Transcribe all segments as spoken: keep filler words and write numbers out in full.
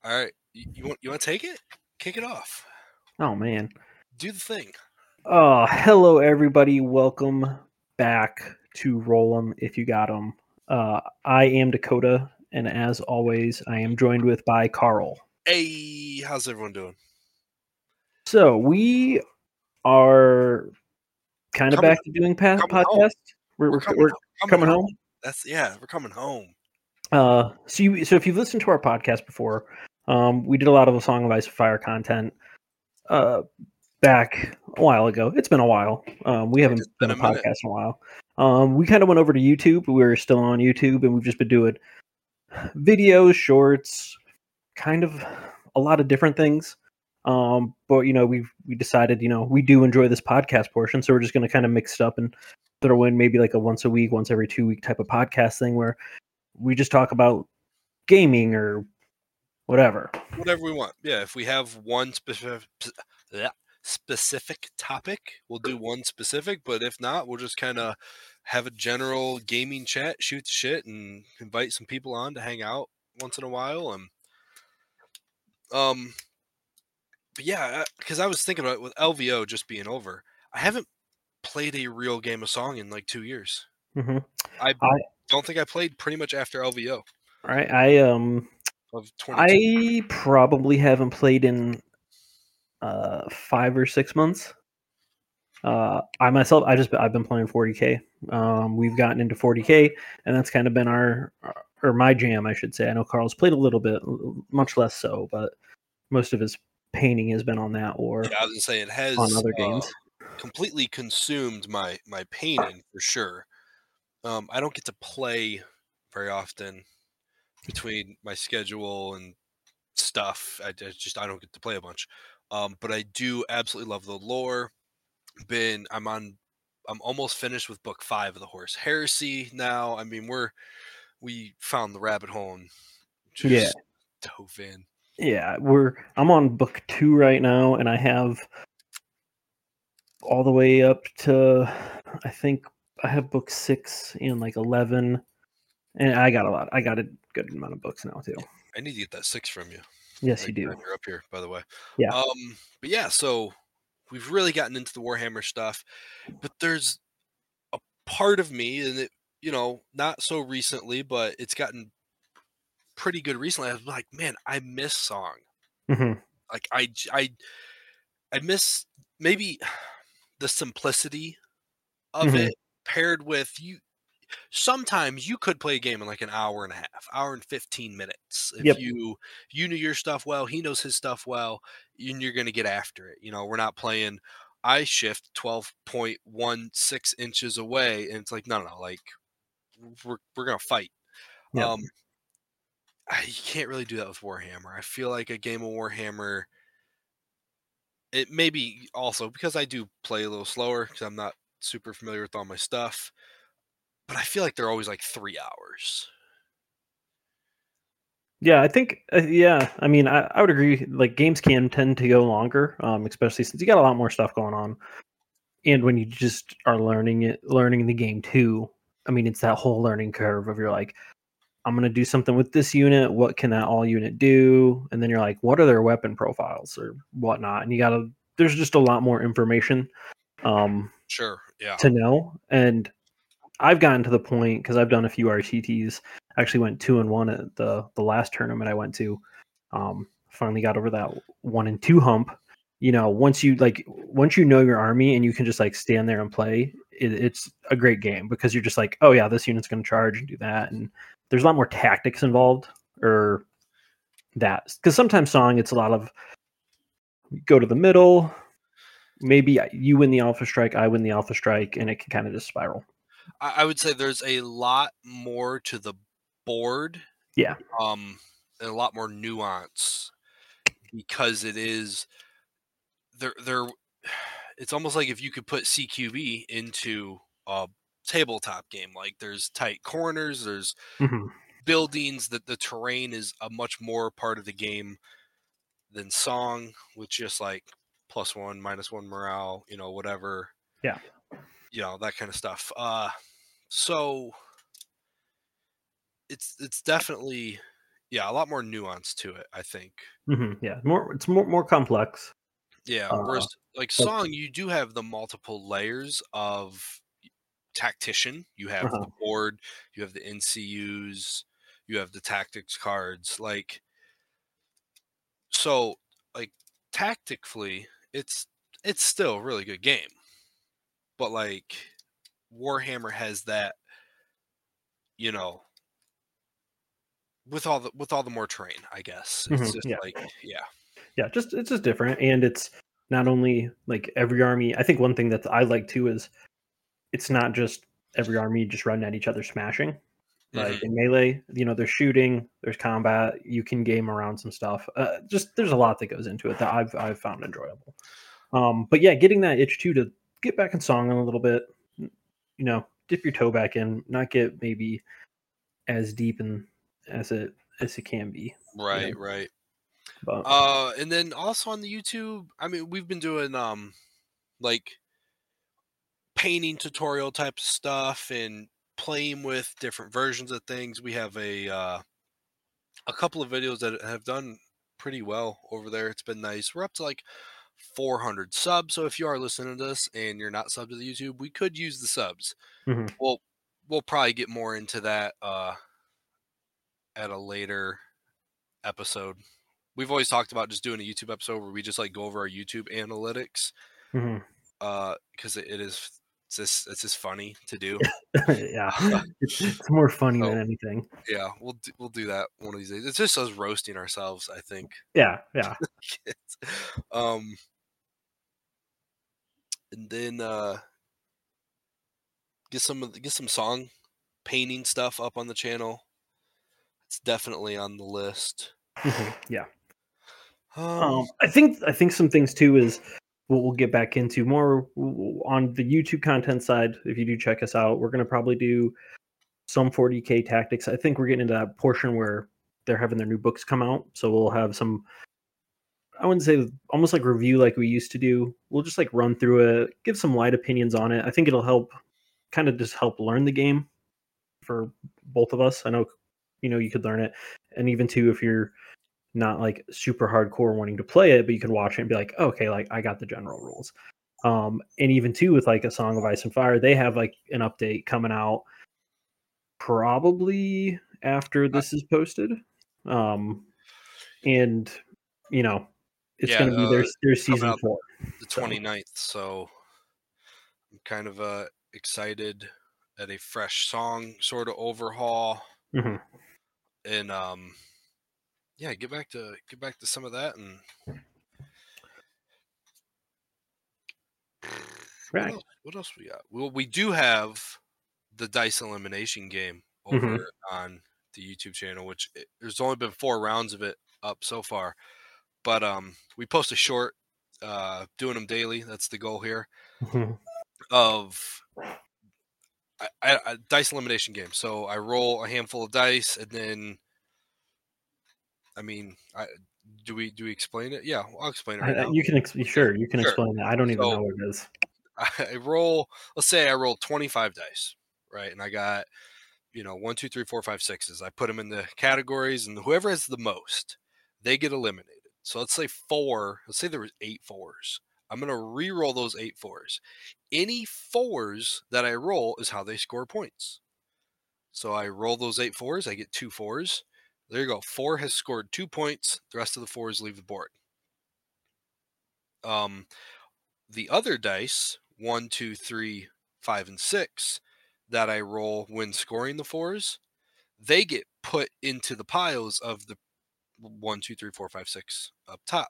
All right, you, you want you want to take it? Kick it off. Oh man. Do the thing. Oh, hello everybody. Welcome back to Roll 'em if you got 'em. Uh, I am Dakota, and as always, I am joined with by Carl. Hey, how's everyone doing? So we are kind of Coming- back to doing pa- coming home. podcast. We're, We're we're, coming, we're coming, coming home. home. That's yeah, we're coming home. Uh, so you, so if you've listened to our podcast before, um, we did a lot of Song of Ice and Fire content. Uh, back a while ago. It's been a while. Um, we haven't It's done been a a minute. podcast in a while. Um, we kind of went over to YouTube. We were still on YouTube, and we've just been doing videos, shorts, kind of a lot of different things. Um, but you know, we we decided, you know, we do enjoy this podcast portion, so we're just going to kind of mix it up and throw in maybe like a once a week, once every two week type of podcast thing where we just talk about gaming or whatever. Whatever we want. Yeah, if we have one specific specific topic, we'll do one specific. But if not, we'll just kind of have a general gaming chat, shoot the shit, and invite some people on to hang out once in a while. And um, but yeah, because I was thinking about it with L V O just being over. I haven't played a real game of Song in like two years. Mm-hmm. I, I don't think I played pretty much after L V O. I, I um Of twenty-two. I probably haven't played in uh five or six months. Uh, I myself, I just I've been playing forty K. Um, we've gotten into forty K, and that's kind of been our or my jam, I should say. I know Carl's played a little bit, much less so, but most of his painting has been on that or Yeah, I was gonna say it has on other uh, games. completely consumed my my painting for sure. Um, I don't get to play very often between my schedule and stuff. I, I just I don't get to play a bunch. Um, but I do absolutely love the lore. Been I'm on I'm almost finished with book five of the Horse Heresy now. I mean we're we found the rabbit hole and just Yeah, dove in. yeah. We're I'm on book two right now, and I have all the way up to I think I have book six and like eleven, and I got a lot. I got a good amount of books now too. I need to get that six from you. Yes, you Next do. time you're up here, by the way. Yeah. Um, but yeah, so we've really gotten into the Warhammer stuff, but there's a part of me, and it, you know, not so recently, but it's gotten pretty good recently. I was like, man, I miss Song. Mm-hmm. Like, I, I, I miss maybe the simplicity of Mm-hmm. it paired with you. Sometimes you could play a game in like an hour and a half, hour and fifteen minutes. If Yep. you you knew your stuff well, he knows his stuff well, and you're going to get after it. You know, we're not playing I shift twelve point one six inches away, and it's like no, no, no, like we're we're gonna fight. Yep. Um, I, you can't really do that with Warhammer. I feel like a game of Warhammer. It may be also because I do play a little slower because I'm not super familiar with all my stuff, but I feel like they're always like three hours. Yeah, I think uh, yeah. I mean, I, I would agree. Like games can tend to go longer, um, especially since you got a lot more stuff going on, and when you just are learning it, learning the game too. I mean, it's that whole learning curve of you're like, I'm gonna do something with this unit. What can that all unit do? And then you're like, what are their weapon profiles or whatnot? And you gotta. There's just a lot more information um, Sure, yeah. to know, and I've gotten to the point because I've done a few R T Ts. I actually went two and one at the the last tournament I went to. Um, finally got over that one and two hump. You know, once you like, once you know your army and you can just like stand there and play, it, it's a great game because you're just like, oh yeah, this unit's going to charge and do that, and there's a lot more tactics involved or that because sometimes Song it's a lot of go to the middle. Maybe you win the alpha strike, I win the alpha strike, and it can kind of just spiral. I, I would say there's a lot more to the board, Yeah. um, and a lot more nuance because it is there. There, it's almost like if you could put C Q B into a tabletop game. Like there's tight corners, there's Mm-hmm. buildings. That the terrain is a much more part of the game than Song, with just like plus one, minus one morale, you know, whatever. Yeah. You know, that kind of stuff. Uh, so it's it's definitely, yeah, a lot more nuance to it, I think. Mm-hmm, yeah, more it's more more complex. Yeah, Uh, whereas like but Song, you do have the multiple layers of tactician. You have uh-huh. the board, you have the N C Us, you have the tactics cards. Like so, like tactically, it's it's still a really good game. But like Warhammer has that, you know, with all the with all the more terrain, I guess. It's Mm-hmm, just yeah, like yeah. yeah, just it's just different, and it's not only like every army. I think one thing that I like too is it's not just every army just running at each other smashing. Like Hmm. in melee, you know, there's shooting, there's combat. You can game around some stuff. Uh, just there's a lot that goes into it that I've I've found enjoyable. Um, but yeah, getting that itch too to get back in song a little bit. You know, dip your toe back in, not get maybe as deep in as it as it can be. You know, Right, right. but Uh and then also on the YouTube, I mean, we've been doing um like painting tutorial type stuff and playing with different versions of things. We have a uh, a couple of videos that have done pretty well over there. It's been nice. We're up to like four hundred subs. So if you are listening to this and you're not subbed to the YouTube, we could use the subs. mhm, We'll we'll probably get more into that uh, at a later episode. We've always talked about just doing a YouTube episode where we just like go over our YouTube analytics mhm. uh because it, it is it's just it's just funny to do. Yeah, it's, it's more funny So than anything. yeah, we'll do, we'll do that one of these days. It's just us roasting ourselves, I think. Yeah, yeah. um, and then uh, get some of the, get some song painting stuff up on the channel. It's definitely on the list. Mhm, yeah. Um, Um, I think I think some things too is what we'll get back into more w- on the YouTube content side. If you do check us out, we're going to probably do some forty K tactics. I think we're getting into that portion where they're having their new books come out, so we'll have some. I wouldn't say almost like review like we used to do. We'll just like run through it, give some light opinions on it. I think it'll help, kind of just help learn the game for both of us. I know, you know, you could learn it, and even too if you're not like super hardcore wanting to play it, but you could watch it and be like, okay, like I got the general rules. Um, and even too with like a Song of Ice and Fire, they have like an update coming out probably after uh, this is posted. Um, and you know, it's yeah, going to be uh, their their coming season out four. the So twenty-ninth, so I'm kind of uh excited at a fresh song sort of overhaul mhm. and um yeah, get back to get back to some of that and what Right. else? What else we got? Well, we do have the dice elimination game over Hmm. on the YouTube channel, which it, there's only been four rounds of it up so far. But um, we post a short, uh, doing them daily. That's the goal here Hmm. of I, I, I, dice elimination game. So I roll a handful of dice, and then I mean, I, do we do we explain it? Yeah, I'll explain it I, right I- now. you can ex- Yeah, sure you can sure. explain that. I don't even So know what it is. I roll. Let's say I roll twenty-five dice, right? And I got you know one, two, three, four, five, sixes. I put them in the categories, and whoever has the most, they get eliminated. So let's say four. Let's say there was eight fours. I'm gonna re-roll those eight fours. Any fours that I roll is how they score points. So I roll those eight fours. I get two fours. There you go. Four has scored two points. The rest of the fours leave the board. Um, the other dice, one, two, three, five, and six, that I roll when scoring the fours, they get put into the piles of the one, two, three, four, five, six up top.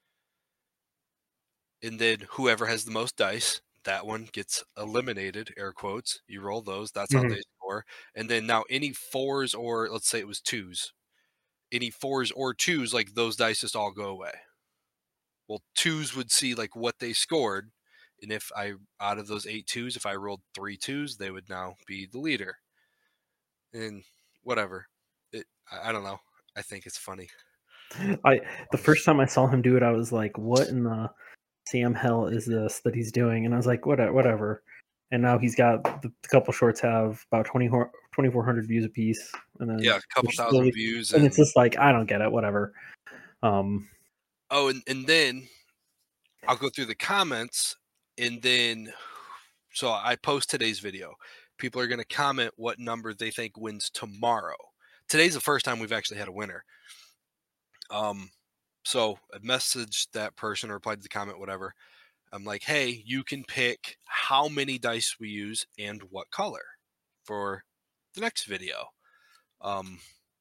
And then whoever has the most dice, that one gets eliminated, air quotes. You roll those, that's how Hmm. they score. And then now any fours or let's say it was twos, any fours or twos, like those dice just all go away. Well, twos would see like what they scored. And if I, out of those eight twos, if I rolled three twos, they would now be the leader. And whatever. It, I, I don't know. I think it's funny. I the first time I saw him do it, I was like, "What in the Sam hell is this that he's doing?" And I was like, "What? Whatever." and now he's got the, the couple shorts have about twenty-four hundred views a piece, and then Yeah, a couple thousand slowly, views, and and it's just like I don't get it, whatever. Um, oh, and, and then I'll go through the comments, and then so I post today's video. People are going to comment what number they think wins tomorrow. Today's the first time we've actually had a winner. Um, so I messaged that person or replied to the comment, whatever. I'm like, hey, you can pick how many dice we use and what color for the next video. Um,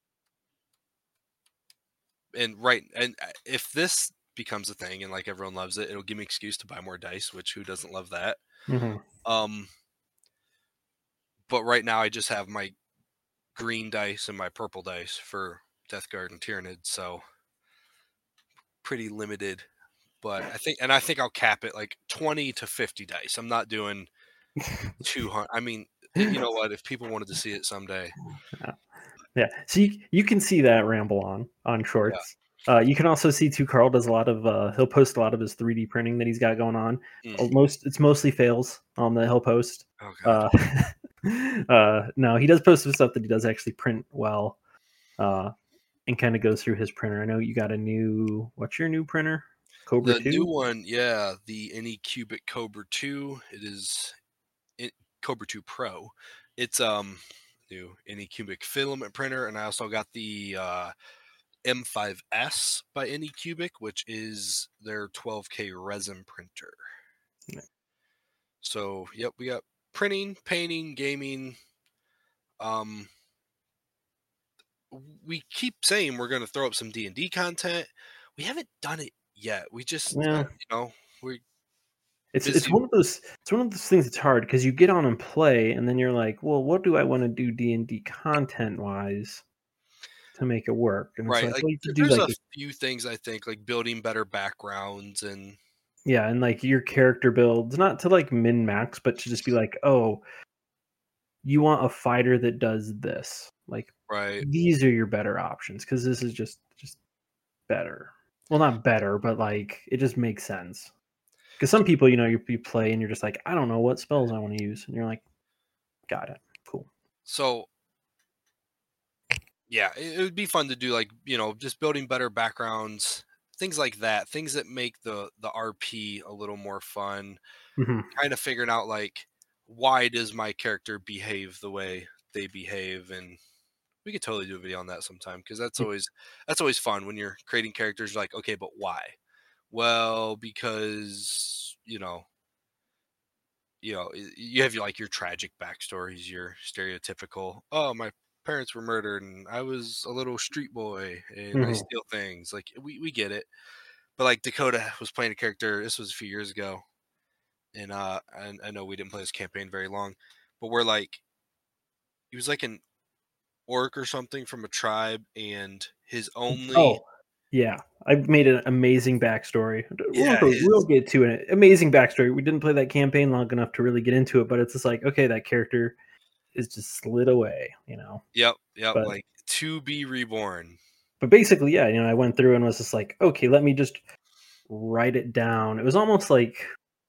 and right, and if this becomes a thing and like everyone loves it, it'll give me an excuse to buy more dice, which who doesn't love that? mm-hmm. Um, but right now I just have my green dice and my purple dice for Death Guard and Tyranid, so pretty limited. But I think, and I think I'll cap it like twenty to fifty dice. I'm not doing two hundred. I mean, you know what? If people wanted to see it someday, yeah. yeah. So you, you can see that ramble on on yeah. shorts. Uh, you can also see too. Carl does a lot of. Uh, he'll post a lot of his three D printing that he's got going on. Mm. Most it's mostly fails um, that he'll post. Oh god. Uh, uh, no, he does post some stuff that he does actually print well, uh, and kind of goes through his printer. I know you got a new. What's your new printer? Cobra The two. new one, yeah, the Anycubic Cobra two. It is it, Cobra two Pro. It's um new Anycubic filament printer, and I also got the uh, M five S by Anycubic, which is their twelve K resin printer. Yeah. So, yep, we got printing, painting, gaming. Um, we keep saying we're going to throw up some D and D content. We haven't done it yet. We just, Yeah. uh, you know, we It's busy. it's one of those it's one of those things that's hard because you get on and play, and then you're like, well, what do I want to do D and D content wise to make it work? And it's Right. like, Like, well, you could do there's like a a, few things I think, like building better backgrounds and yeah, and like your character builds, not to like min max, but to just be like, oh, you want a fighter that does this. Like right. these are your better options because this is just just better. Well, not better, but like it just makes sense. Because some people, you know, you, you play and you're just like, I don't know what spells I want to use, and you're like, got it, cool. So, yeah, it, it would be fun to do, like, you know, just building better backgrounds, things like that, things that make the the R P a little more fun. Mm-hmm. Kind of figuring out like why does my character behave the way they behave, and we could totally do a video on that sometime because that's always that's always fun when you're creating characters. You're like, okay, but why? Well, because you know, you know, you have your, like your tragic backstories, your stereotypical. Oh, my parents were murdered, and I was a little street boy, and I Mm-hmm. steal things. Like we we get it, but like Dakota was playing a character. This was a few years ago, and uh, I, I know we didn't play this campaign very long, but we're like, he was like an orc or something from a tribe, and his only Oh, yeah. I made an amazing backstory. We'll, yeah go, we'll his get to it. Amazing backstory. We didn't play that campaign long enough to really get into it, but it's just like, okay, that character is just slid away, you know. yep yep But like to be reborn. but basically, yeah, you know, I went through and was just like, okay, let me just write it down. It was almost like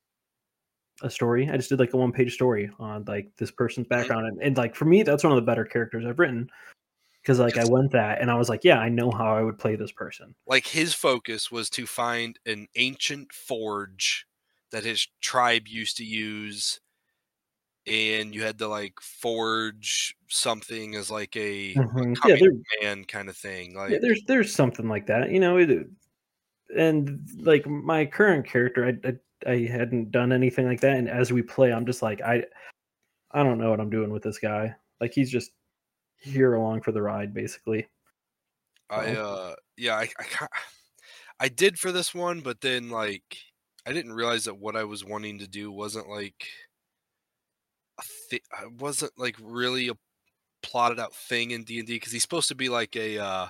a story. I just did like a one page story on like this person's Mhm. background, and, and like for me, that's one of the better characters I've written because like I went that and I was like, yeah, I know how I would play this person. Like his focus was to find an ancient forge that his tribe used to use, and you had to like forge something as like a, a Mm-hmm. Yeah, coming there, man kind of thing. yeah, Like there's there's something like that, you know. It, and like my current character, I, I I hadn't done anything like that, and as we play, I'm just like I I don't know what I'm doing with this guy. Like he's just here along for the ride, basically. I So uh yeah I I, ca- I did for this one, but then like I didn't realize that what I was wanting to do wasn't like a thi- I wasn't like really a plotted out thing in D and D because he's supposed to be like a uh,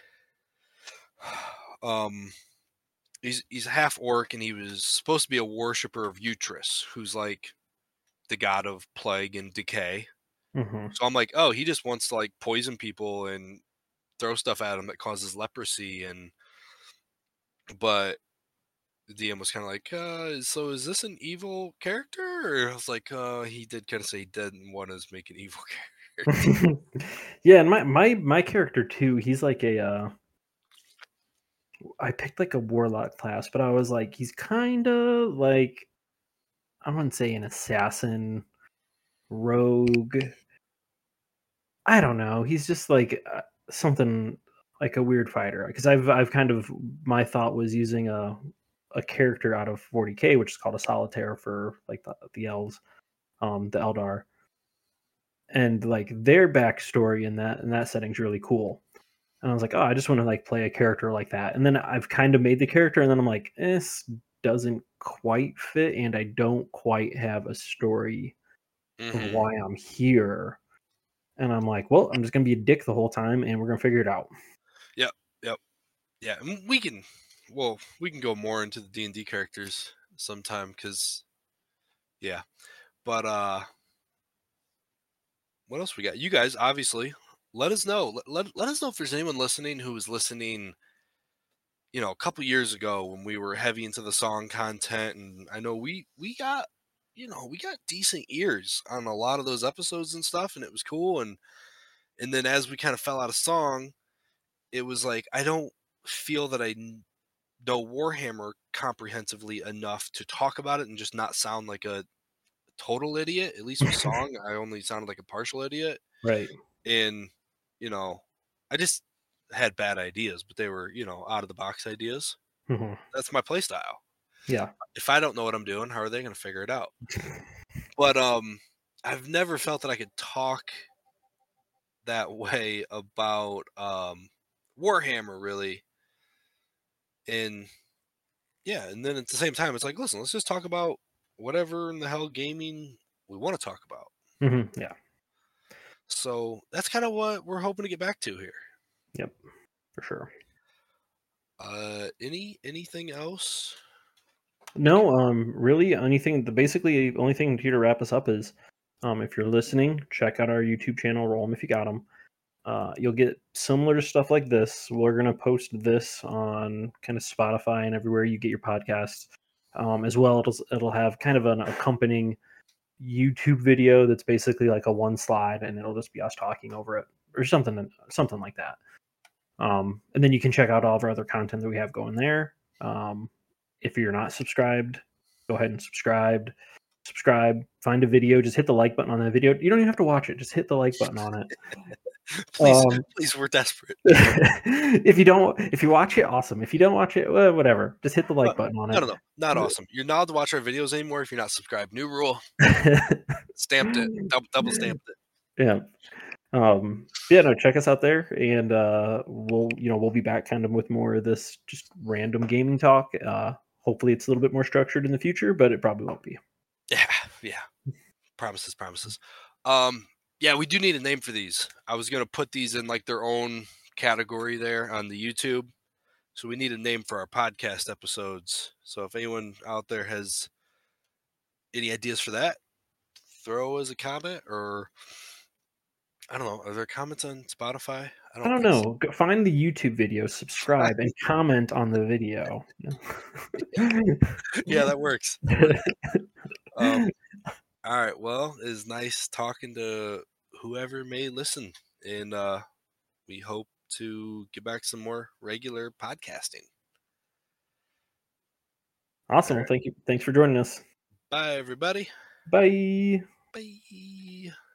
um he's he's half orc and he was supposed to be a worshiper of Utrus, who's like the god of plague and decay. hmm So I'm like, oh, he just wants to like poison people and throw stuff at him that causes leprosy, and but the D M was kind of like, uh, "So is this an evil character?" Or I was like, "Uh, he did kind of say he didn't want us to make an evil character." Yeah, and my my my character too. He's like a. Uh, I picked like a warlock class, but I was like, he's kind of like I wouldn't say an assassin, rogue. I don't know. He's just like uh, something like a weird fighter because I've I've kind of my thought was using a a character out of forty K, which is called a solitaire for like the, the elves, um, the Eldar, and like their backstory in that in that setting is really cool. And I was like, oh, I just want to like play a character like that. And then I've kind of made the character, and then I'm like, eh, this doesn't quite fit, and I don't quite have a story of hmm why I'm here. And I'm like, well, I'm just gonna be a dick the whole time, and we're gonna figure it out. Yep. Yep. Yeah. and We can. Well, we can go more into the D and D characters sometime because, yeah. But uh, what else we got? You guys, obviously, let us know. Let, let, let us know if there's anyone listening who was listening, you know, a couple years ago when we were heavy into the song content. And I know we, we got, you know, we got decent ears on a lot of those episodes and stuff. And it was cool. And, and then as we kind of fell out of song, it was like, I don't feel that I n- know Warhammer comprehensively enough to talk about it and just not sound like a total idiot. At least with song, I only sounded like a partial idiot. Right. And you know I just had bad ideas, but they were, you know out of the box ideas. hmm That's my play style. Yeah. If I don't know what I'm doing, how are they going to figure it out? But um I've never felt that I could talk that way about um Warhammer, really. And yeah, and then at the same time it's like, listen, let's just talk about whatever in the hell gaming we want to talk about. hmm Yeah. So that's kind of what we're hoping to get back to here. Yep. For sure. Uh any anything else? No, um, really, anything. The basically only thing here to wrap us up is, um, if you're listening, check out our YouTube channel. Roll them if you got them. Uh, you'll get similar to stuff like this. We're gonna post this on kind of Spotify and everywhere you get your podcasts. Um, as well, it'll it'll have kind of an accompanying YouTube video that's basically like a one slide, and it'll just be us talking over it or something, something like that. Um, and then you can check out all of our other content that we have going there. Um, if you're not subscribed, go ahead and subscribe. Subscribe. Find a video. Just hit the like button on that video. You don't even have to watch it. Just hit the like button on it. Please, Um, please, we're desperate. if you don't, if you watch it, awesome. If you don't watch it, well, whatever. Just hit the like Well, button on no, it. no, no, not awesome. You're not allowed to watch our videos anymore if you're not subscribed. New rule. Stamped it. Double, double stamped it. Yeah. Um, yeah, no, check us out there, and uh, we'll, you know, we'll be back kind of with more of this just random gaming talk. Uh, hopefully, it's a little bit more structured in the future, but it probably won't be. Yeah, yeah. Promises, promises. Um, yeah, we do need a name for these. I was gonna put these in like their own category there on the YouTube. So we need a name for our podcast episodes. So if anyone out there has any ideas for that, throw as a comment, or I don't know. Are there comments on Spotify? I I don't don't think so. know. Go find the YouTube video, subscribe, and comment on the video. Yeah, that works. That works. Um, all right. Well, it's nice talking to whoever may listen, and uh, we hope to get back some more regular podcasting. Awesome. All Well, right. thank you. Thanks for joining us. Bye, everybody. Bye. Bye.